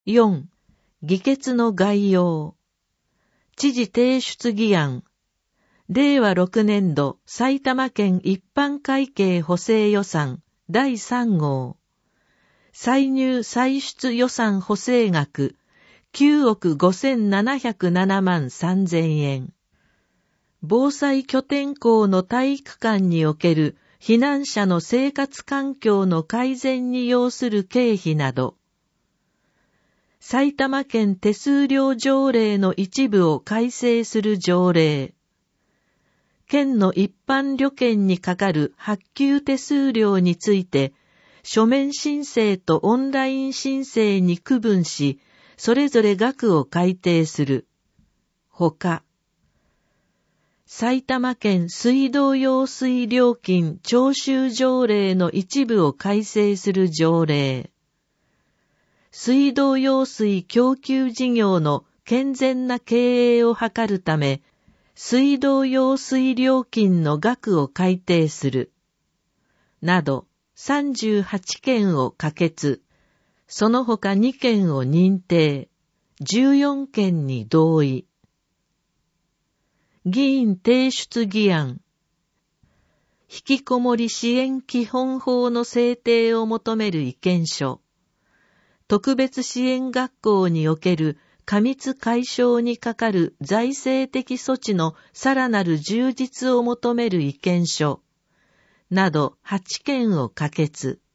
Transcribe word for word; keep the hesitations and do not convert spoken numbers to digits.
よん、議決の概要。知事提出議案。れいわろくねんど埼玉県一般会計補正予算だいさん号。歳入歳出予算補正額きゅうおくごせんななひゃくななまんさんぜんえん。防災拠点校の体育館における避難者の生活環境の改善に要する経費など、埼玉県手数料条例の一部を改正する条例、県の一般旅券にかかる発給手数料について、書面申請とオンライン申請に区分し、それぞれ額を改定する。ほか、埼玉県水道用水料金徴収条例の一部を改正する条例、水道用水供給事業の健全な経営を図るため、水道用水料金の額を改定する。など、さんじゅうはちけんを可決、その他にけんを認定、じゅうよんけんに同意。議員提出議案。引きこもり支援基本法の制定を求める意見書。特別支援学校における過密解消にかかる財政的措置のさらなる充実を求める意見書。などはちけんを可決。